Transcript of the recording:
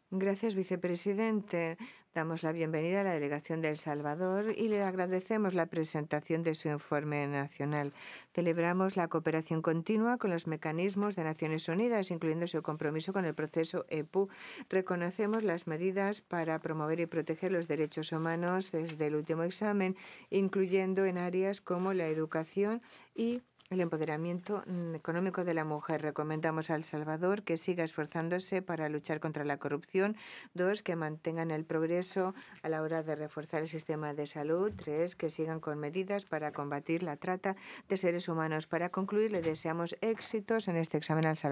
Gracias, vicepresidente. Damos la bienvenida a la delegación de El Salvador y le agradecemos la presentación de su informe nacional. Celebramos la cooperación continua con los mecanismos de Naciones Unidas, incluyendo su compromiso con el proceso EPU. Reconocemos las medidas para promover y proteger los derechos humanos desde el último examen, incluyendo en áreas como la educación y el empoderamiento económico de la mujer. Recomendamos a El Salvador que siga esforzándose para luchar contra la corrupción. 2, que mantengan el progreso a la hora de reforzar el sistema de salud. 3, que sigan con medidas para combatir la trata de seres humanos. Para concluir, le deseamos éxitos en este examen al Salvador.